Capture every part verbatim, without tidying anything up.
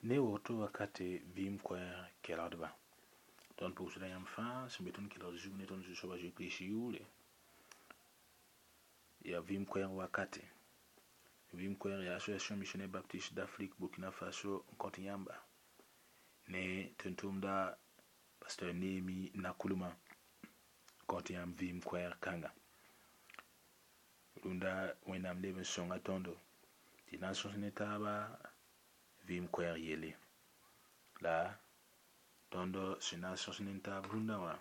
ne woto wakati vim kwer keladba ton pou sula yam fa se beton kelad zu ne ton zu soba ju krisi yule ya vim kwer wakati vim kwer ya association missionnaire baptiste d'Afrique Burkina Faso Kotinyamba ne tentumda pasteur Nemi Nakuluma Kotinyam vim kwer kanga runda wenam leven songa tondo ti nations ne taba vim kwer yele la tondo sina sosinenta brunda wa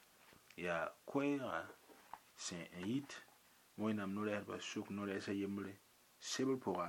ya kwera sen hit moinam no le ba suk no le sa yemle sebel pora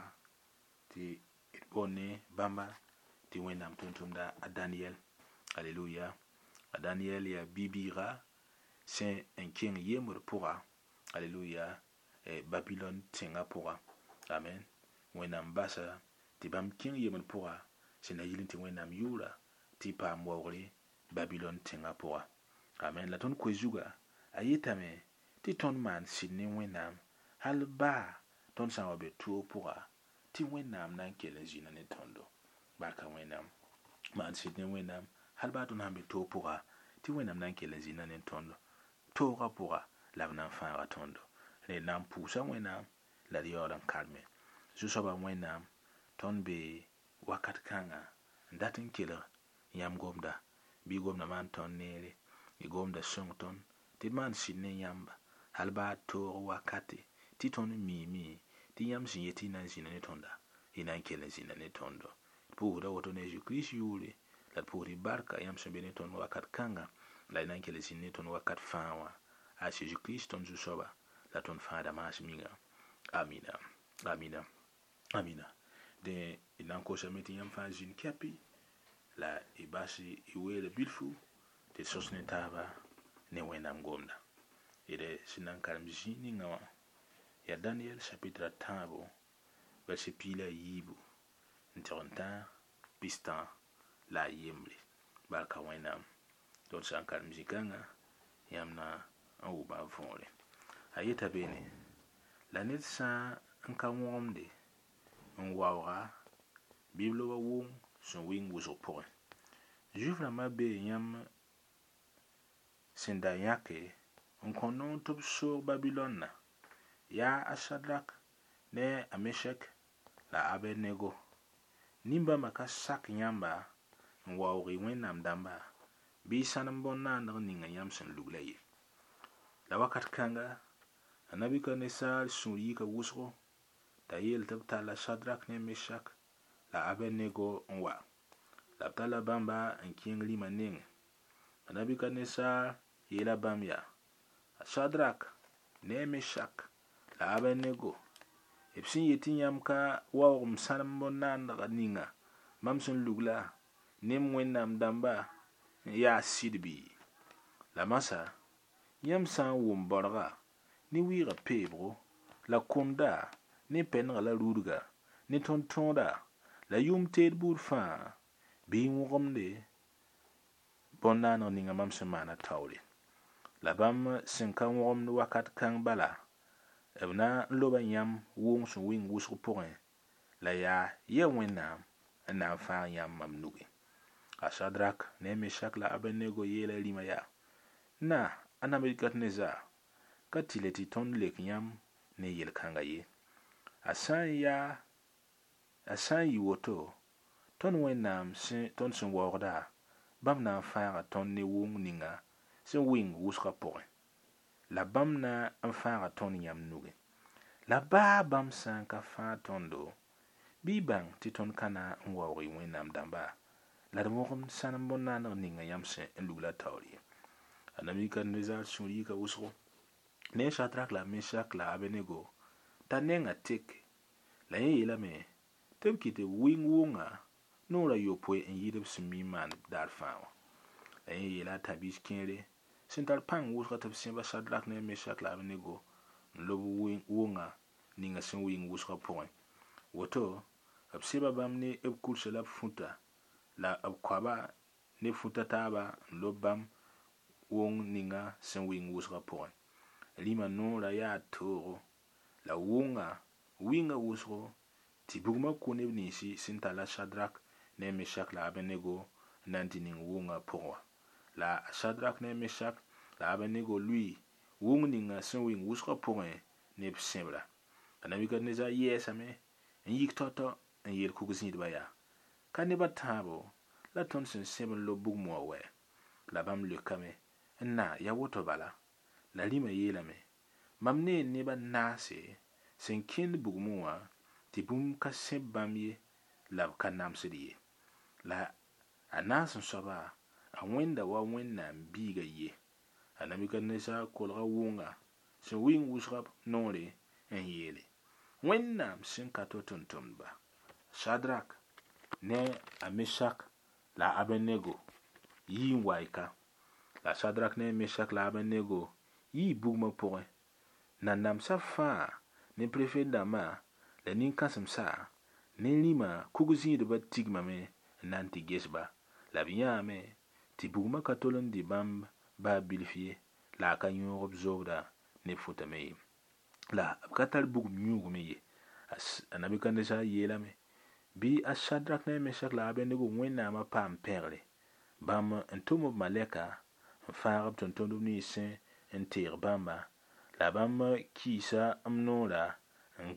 ti bonne bamba ti wenam tuntumda a Daniel alléluia a Daniel ya bibira sen en king yemre pora alléluia e Babylone tinga pora amen wenam basa ti bam king yemre pora sina yilin ti wenam yura ti pa mwawri Babylon tinga pora amen la ton kwezuga ayetame ti ton man sidni wenam hal ba ton sa wabe tuo pora ti wenam nan kelen zina ne tondo barka wenam man sidni wenam hal ba ton hambe tuo pora ti wenam nan kelen zina ne tondo tora pora la nan fa tondo ne nam pusa wenam la yoran kalme zu soba wenam ton be wakat kanga ndatin killer yam gomda bi gomna man ton nere i gomda songton ti man sinne yamba halba to wakati ti ton mi mi ti yam sin yeti nan sin ne tonda ina kelen sin ne tondo pour da woto ne Jésus Christ yule la pour barka yam sin bene ton wakat kanga la ina kelen sin ne ton wakat fawa a Jésus Christ ton zu soba la ton fada mas minga amina amina amina de ina ko sameti yam fa jin kapi la ibasi iwele bilfu te sosne taba ne wenam gomda ide sinan karamjini ngawa ya Daniel chapitre tabo verset pila yibu ntonta pista la yemli barka wenam don san karamjikanga yamna au ba vole ayeta bene la net sa nka womde nwawra biblo wa wong son wing wuzo pour juvla mabe yam senda yake on konon top sur Babylone ya Asadrak ne Ameshek la Abednego nimba makasak nyamba nwawri wenam damba bi sanam bonna na ninga yam sen luglaye la wakat kanga anabika ne sal suri ka wusro tayel tabta la Sadrak ne Meshak la Abednego nwa la tala bamba en kingli maning anabika nesa yela bamya Sadrak ne Meshak la Abednego epsin yetin yamka wa msanam bonan ninga mamsun lugla nem wenam damba ya sidbi la masa yam san wum borga ni wira pebro la konda ni penga la rudga ni tontonda la yum ted bur fa bi ngomde bonna no ninga mam semana tawle la bam sin kan ngom wakat kan bala ebna loba yam wong so wing wusu point la ya ye wenam na fa yam mamnugi Asadrak ne Meshak la Abednego yela lima ya na anamedikat neza katileti ton lek yam ne yel kanga ye asan ya asan yi woto ton wenam sin ton sun wogda bam na fara ton ne wong ninga sin wing wuska poe la bam na an fara ton yam nuge la ba bam san ka fa tondo bi bang ti ton kana nwori wenam damba la dmogum sanam bonna na ninga yam sin lugla tawri anamika neza suri ka wusro ne Shadrach la Meshak la Abednego tanenga tik la yela me tebkite wing wonga nora yopwe en yidib simi man dar fawa la yela tabis kere sintar pang wuska tab simba Shadrach ne Meshak la Abednego lobu wing wonga ninga sin wing wuska point woto absiba bam ne ebkul sela futa la abkwaba ne futa taba lobam wong ninga sin wing wuska point lima nora ya toro la wonga winga wusko ti bugma kone nisi sintala Shadrach ne Meshak la Abednego nan tɩ ning wʋngã pʋgẽ la Sadrak ne Meshak la Abednego lui wʋng ninga sẽn wɩng wʋsgã pʋgẽ neb sẽbra. A Nabukadnezar yɛɛsame n yik tɔ-tɔ n yeel kug-zĩidbã yaa: ka nebã tãabo la tõnd sẽn sẽb n lob bugum wã wɛ? La bãmb leokame: n na ya woto bala. La rĩmã yeelame: mam ne nebã naase sẽn kẽnd bugum wã tɩ bũmb ka sẽb bãmb ye la b ka namsd ye. La a naas n soaba a wẽnda wa Wẽnnaam biigã ye. A Nabukadnezar kolga wʋnga sẽn wɩng wʋsgã noore n yeele: Wẽnnaam sẽn ka to tʋm-tʋmdba, Sadrak ne a Meshak la Abednego yɩɩ n waɩka. La Sadrak ne Meshak la Abednego yɩɩ bugumã pʋgẽ. Nanamsã fãa ne prefet-dãmbã la nin-kãsemsa ne rĩmã kug-zĩidbã tigmame n na n tɩ gesba, la b yãame tɩ bugumã ka tol n dɩ bãmb baa bilf ye la a ka yõog b zoogda ne b fotame ye, la b ka tar bugum yũugme ye. A Nabukadnezar yeelame: bɩ a Sadrak ne Meshak la Abednego Wẽnnaamã paam pẽgre, bãmb n tʋm b malɛka n fãag b tʋm-tʋmdb ninsẽ n teeg bãmba, la bãmb kiisa m noora n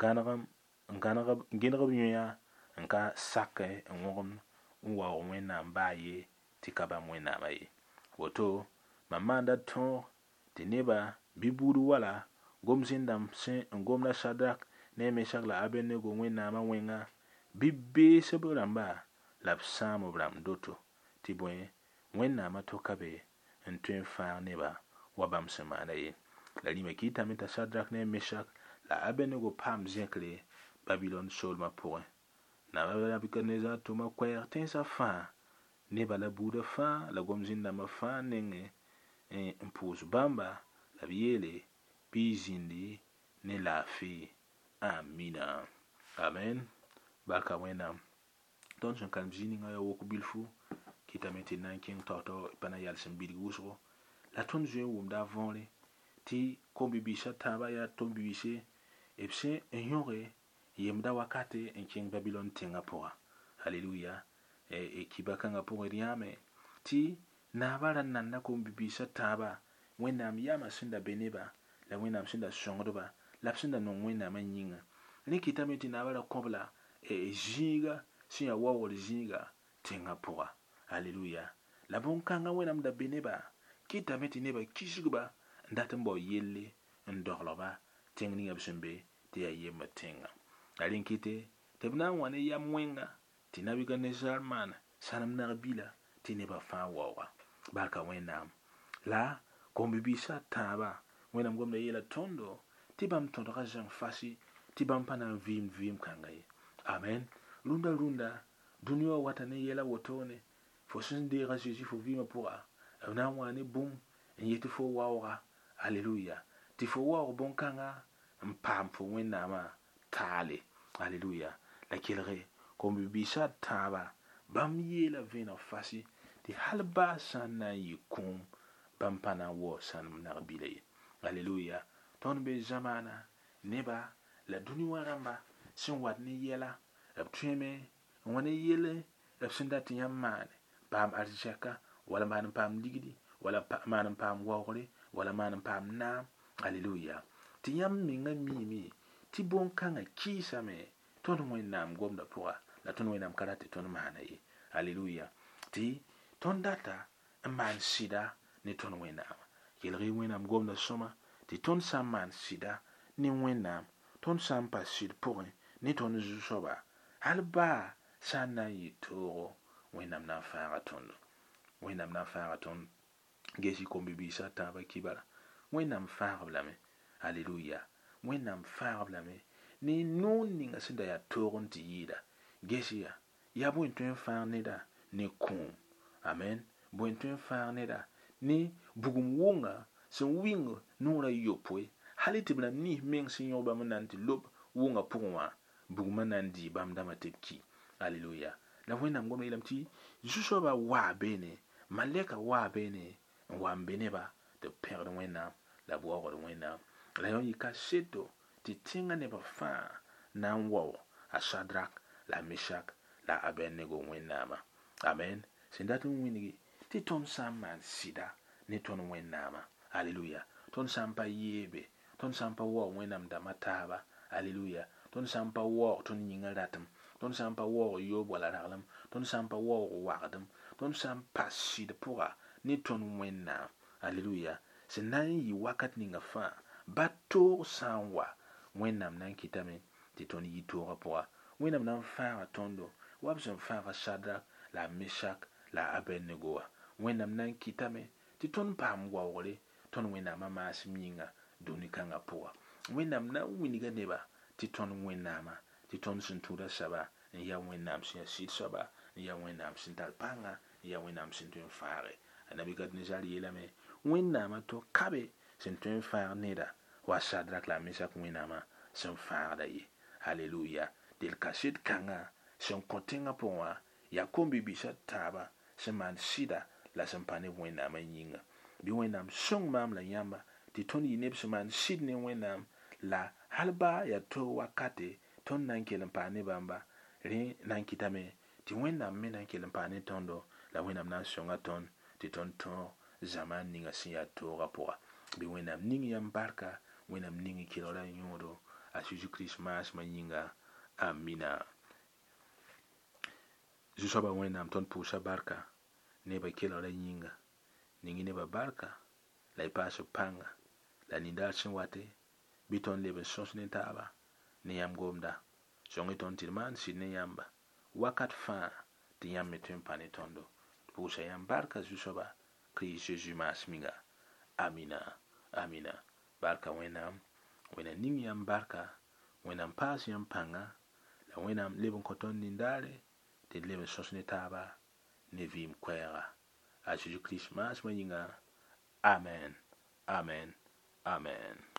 gẽneg b yõyã n ka sake n wõgem n waoog Wẽnnaam baa ye tɩ ka bãmb Wẽnnaamã ye. Woto mam maanda tõog tɩ nebã bɩ buud wala gom zĩn-dãmb sẽn n gomda Sadrak ne Meshak la Abednego Wẽnnaamã wẽnga bɩ beesb rãmba la b sãam b rãmb doto tɩ bõe Wẽnnaamã to ka be n tõe n fãag nebã wa bãmb sẽn maana ye. La rĩmã kɩtame t'a Sadrak ne Meshak la Abednego paam zẽkre Babilon soolmã pʋgẽ. Nabukadnezar tʋma koɛɛg tẽnsã fãa, nebã la buudã fãa la gom zĩn-dãmbã fãa nengẽ n pʋʋs bãmba la b yeele bɩ y zĩndi ne laafɩ. Amina. Amen. Barka Wẽnnaam. Tõnd sẽn kalem zĩig ninga ya wok bilfu kɩtame tɩ na n kẽng tao-tao pa na yals n bilg wʋsgo la tõnd zoe n wʋmda a võore tɩ kom-bi-biisã tãabã yaa tõnd bi-biise b sẽn n yõge yemda wakate n kẽng Babilon tẽngã pʋga. Halleluya. E kiba kãngã pʋgẽ d yãame tɩ naabã ra nanda kom-bi-biisã tãabã Wẽnnaam yamã sẽn da be nebã la Wẽnnaam sẽn da sõngdba la b sẽn da nong Wẽnnaamã yĩnga. Rẽ kɩtame tɩ naabã ra kõbla zĩiga sẽn yaa waoogr zĩiga tẽngã pʋga. Halleluya. La bõn-kãngã Wẽnnaam da be nebã kɩtame tɩ nebã kisgba n dat n bao yelle n doglgba tẽng ninga b sẽn be tɩ yaa yembr tẽngã. La rẽ kɩte tɩ b na n wa ne yam wẽnga tɩ Nabukadnezar maan sãnem nag-bila tɩ nebã fãa waooga. Barka Wẽnnaam. La kom-bi-biisã tãabã Wẽnnaam gomda yeela tõndo tɩ bãmb tõdga zãng fasɩ tɩ bãmb pa na n vɩɩmd vɩɩm kãnga ye. Amen. Rũndã rũndã dũniyã wã wata ne yɛla wotone fo sẽn deega Zeezi fo vɩɩmã pʋga b na n waa ne bũmb n yetɩ fo waooga. Halleluya. Tɩ fo waoog bõn-kãngã n paam fo Wẽnnaamã taale. Halleluya. La kelge kom-bi-biisã tãabã bãmb yeela vẽeneg fasɩ tɩ hal baa sã n na n yɩ kũum bãmb pa na n waoo sãnem nag-bila ye. Halleluya. Tõnd be zamaana nebã la dũni wã rãmba sẽn wat ne yɛla b tõeme n wa ne yell b sẽn dat yãmb maane paam arzɛka wala maan n paam ligdi wala maan n paam waoogre wala maan n paam naam. Halleluya. Tɩ yãmb mengã miime tɩ bõn-kãngã kɩɩsame tõnd Wẽnnaam gomda pʋga la tõnd Wẽnnaam ka rat tɩ tõnd maana ye. Halleluya. Tɩ tõnd data n maan sɩda ne tõnd Wẽnnaamã. Kelg-y Wẽnnaam gomda sõma tɩ tõnd sã n maan sɩda ne Wẽnnaam, tõnd sã n pa sɩd pʋgẽ ne tõnd zu-soaba, hal baa sã n na n yɩ toogo Wẽnnaam na n fãaga tõndo. Wẽnnaam na n fãaga tõnd. Ges-y kom-bi-biisã tãabã kibara. Wẽnnaam fãag-b lame. Halleluya. Wẽnnaam fãag-b lame ne noon ninga sẽn da yaa toog n tɩ yɩɩda. Ges-ya, yaa bõe n tõe n fãag neda ne kũum. Amen. Bõe n tõe n fãag neda ne bugum wʋnga sẽn wɩng noorã yopoe hal tɩ b na nis meng sẽn yõg bãmb n na n tɩ lob wʋnga pʋgẽ wã bugumã na n dɩɩ bãmb dãmbã tɩ b ki. Halleluya. La Wẽnnaam gomda yeelame tɩ zu-soabã waa beene, malɛka waa beene n wa n be nebã tɩ b pẽgd Wẽnnaam la b waoogd Wẽnnaam. La yõ yɩ ka seto tɩ tẽngã nebã fãa na n wao a Sadrak la a Meshak la Abednego wẽnnaamã. Amen. Sẽn dat n wĩngi tɩ tõnd sã n maan sɩda ne tõnd wẽnnaamã. Alleluya. Tõnd sã n pa yeebe, tõnd sã n pa waoog wẽnnaam dãmbã taaba. Alleluya. Tõnd sã n pa waoog tõnd yĩngã ratem, tõnd sã n pa waoog yoob wala raglem, tõnd sã n pa waoog wagdem, tõnd sã n pa sɩd pʋga ne tõnd wẽnnaam. Alleluya. Sẽn na n yɩ wakat ninga fãa ba toog sã n wa, wẽnnaam na n kɩtame tɩ tõnd yɩ toogã pʋga. Wẽnnaam na n fãaga tõndo wa b sẽn fãaga Sadrak la Meshak la Abednego wã. Wẽnnaam na n kɩtame tɩ tõnd paam waoogre tõnd wẽnnaamã maasem yĩnga dũni-kãngã pʋga. Wẽnnaam na n wilga neba tɩ tõnd wẽnnaamã, tɩ tõnd sẽn tũuda soaba n ya wẽnnaam sẽn ya sɩd soaba, n ya wẽnnaam sẽn tar pãnga, n ya wẽnnaam sẽn tõe n faage. A Nabukadnezzar yeelame wẽnnaamã to kabe sẽn tõe n faag neda wa Sadrak la Meshak wẽnnaamã sẽn faagda ye. Halleluya. Del kaset kãngã sẽn kõ tẽngã pʋgẽ wã yaa kom-bi-bisã taaba sẽn maan sɩda la sẽn pa ne wẽnnaamã yĩnga. Bɩ wẽnnaam sõng maam la yãmba tɩ tõnd yɩ neb sẽn maan sɩd ne wẽnnaam, la hal baa yaa to wakate tõnd na n kell n paa ne bãmba, rẽ na n kɩtame tɩ wẽnnaam me na n kell n paa ne tõndo, la wẽnnaam na n sõnga tõnd tɩ tõnd tõog zamaan ninga sẽn yaa toogã pʋga. Bɩ wẽnnaam ning yãmb barka, wẽnnaam ning kelgda n yõodo a Zeezi-Kirist maasmã yĩnga. Amina. Zu-soaba wẽnnaam tõnd pʋʋsa barka nebã kelgrã yĩnga, ning nebã barka la y paas pãnga la nindaar sẽn wate, bɩ tõnd leb n sõs ne taaba ne yãmb gomda. Sõng-y tõnd tɩ d maan sɩd ne yãmba wakat fãa tɩ yãmb me tõe n pa ne tõndo. D pʋʋsa yãmb barka zu-soaba Kirist Zeezi maasem yĩnga. Amina. Amina. Barka wẽnnaam. Wẽnnaam ning yãmb barka, wẽnnaam paas yãmb pãnga, la wẽnnaam leb n kõ tõnd nindaare tɩ d leb n sõs ne taaba ne vɩɩm koɛɛga. A Zeezi-Kirist maasmã yĩnga. Amen. Amen. Amen.